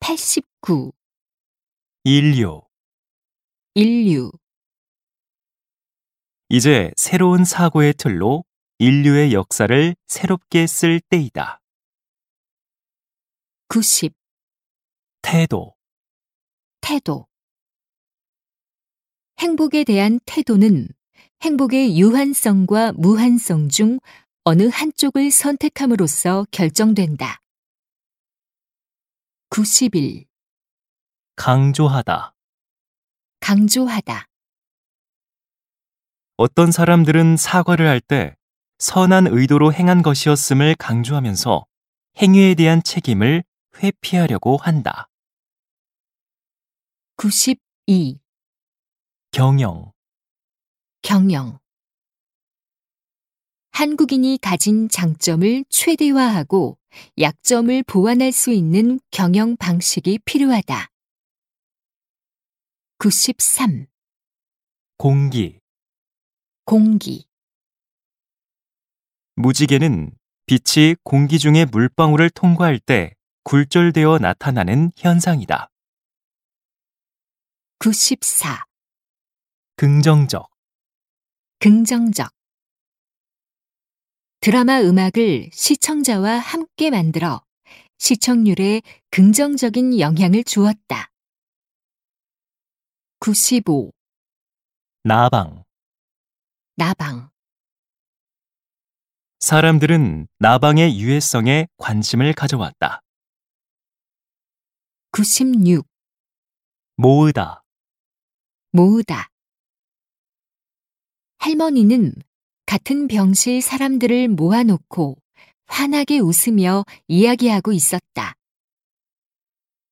89. 인류. 인류. 이제 새로운 사고의 틀로 인류의 역사를 새롭게 쓸 때이다. 90. 태도. 태도. 행복에 대한 태도는 행복의 유한성과 무한성 중 어느 한쪽을 선택함으로써 결정된다. 91. 강조하다. 강조하다. 어떤 사람들은 사과를 할 때 선한 의도로 행한 것이었음을 강조하면서 행위에 대한 책임을 회피하려고 한다. 92. 경영. 경영. 한국인이 가진 장점을 최대화하고 약점을 보완할 수 있는 경영 방식이 필요하다. 93. 공기. 공기. 무지개는 빛이 공기 중의 물방울을 통과할 때 굴절되어 나타나는 현상이다. 94. 긍정적. 긍정적. 드라마 음악을 시청자와 함께 만들어 시청률에 긍정적인 영향을 주었다. 95. 나방. 나방. 사람들은 나방의 유해성에 관심을 가져왔다. 96. 모으다. 모으다. 할머니는 같은 병실 사람들을 모아놓고 환하게 웃으며 이야기하고 있었다.